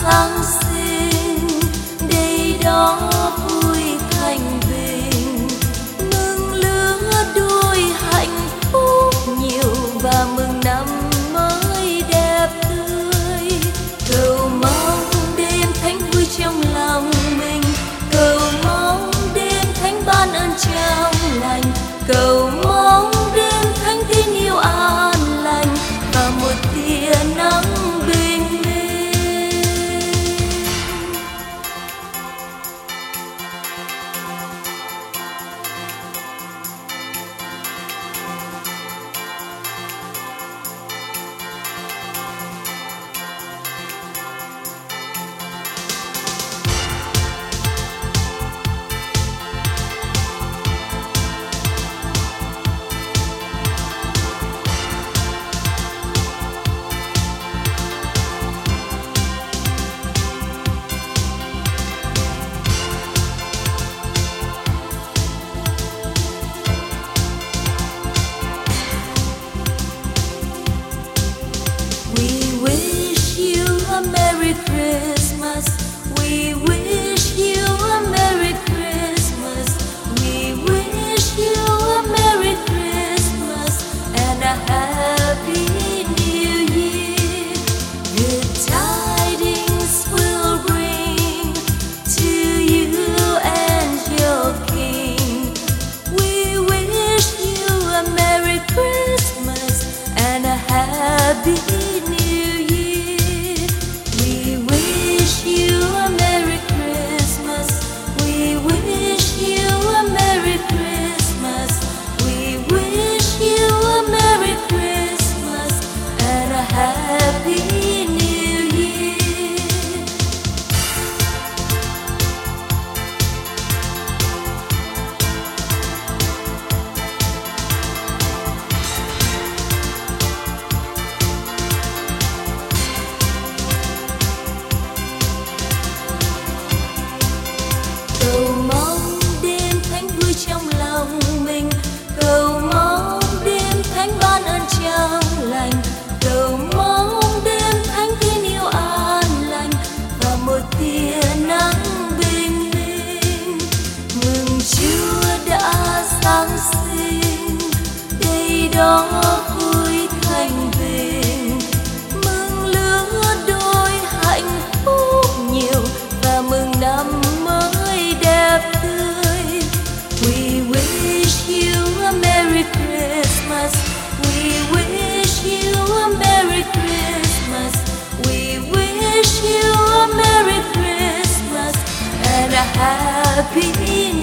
Giáng sinh, đây đó vui thành bình, mừng lứa đôi hạnh phúc nhiều và mừng năm mới đẹp tươi. Cầu mong đêm thánh vui trong lòng mình, cầu mong đêm thánh ban ơn trong lành, cầu mong đêm thánh tin yêu an lành và một tia nắng bình minh. Merry Christmas, we wish you a Merry Christmas, we wish you a Merry Christmas and a Happy New Year. Good tidings will bring to you and your King. We wish you a Merry Christmas and a Happy New Year. Happy New Year. Cầu mong đêm thánh vui trong lòng mình, cầu mong đêm thánh ban ơn trong lành, cầu mong đêm thánh tin yêu an lành và một tia nắng bình minh. Mừng Chúa đã Giáng sinh, đây đó vui thành bình, mừng lứa đôi hạnh phúc nhiều và mừng năm mới đẹp tươi. We wish you a Merry Christmas, we wish you a Merry Christmas, we wish you a Merry Christmas and a Happy